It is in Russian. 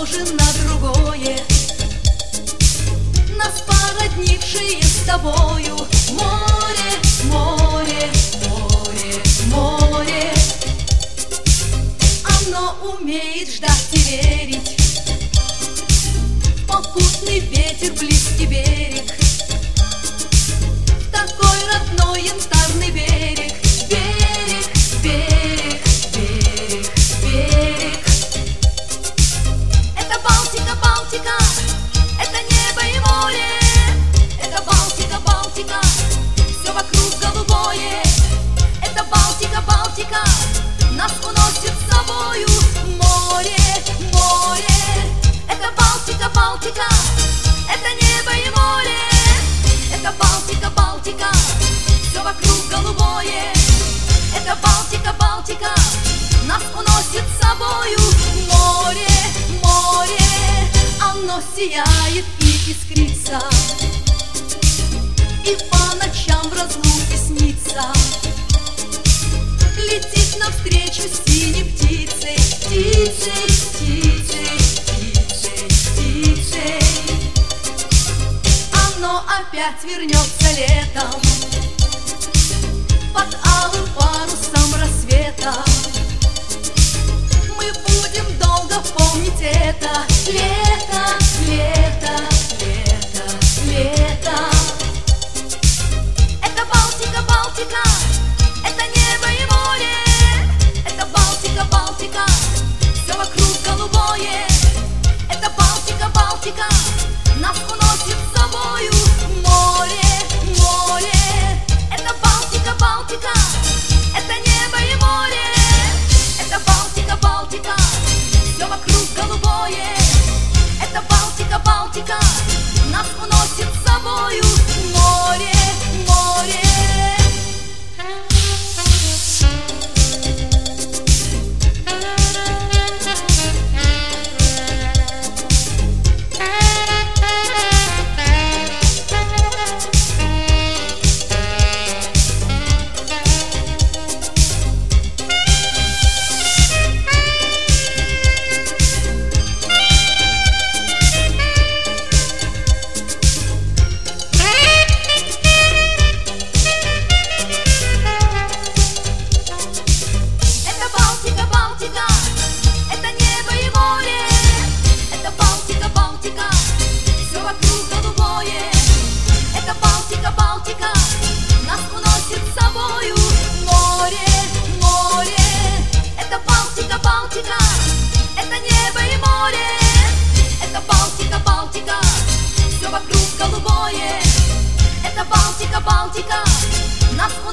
похожи на другое, нас породнившие с тобою. Море, море, море, море, оно умеет ждать и верить. Попутный ветер, близкий берег, такой родной янтарный берег. Берег, берег, берег, берег. Это Балтика, Балтика, это небо и море. Это Балтика, Балтика, все вокруг голубое. Это Балтика, Балтика, нас уносит с собою. Море, море, это Балтика, Балтика, это небо и море. Это Балтика, Балтика, все вокруг голубое. Это Балтика, Балтика, нас уносит с собою. Море, море, оно сияет и искрится, и по ночам в разлуке снится. Летит навстречу синей птицей, птицей, птицей, птицей, птицей. Оно опять вернется летом под алым парусом рассвета. Мы будем долго помнить это лето, лето, лето, лето. Это Балтика, Балтика, это небо и море. Это Балтика, Балтика, все вокруг голубое. Это Балтика, Балтика, нас уносит с собою. Море, море, это Балтика, Балтика, это небо и море. Это Балтика, Балтика, все вокруг голубое. Это Балтика, Балтика, нас уносит с собою. Море, море. Балтика, Балтика, нас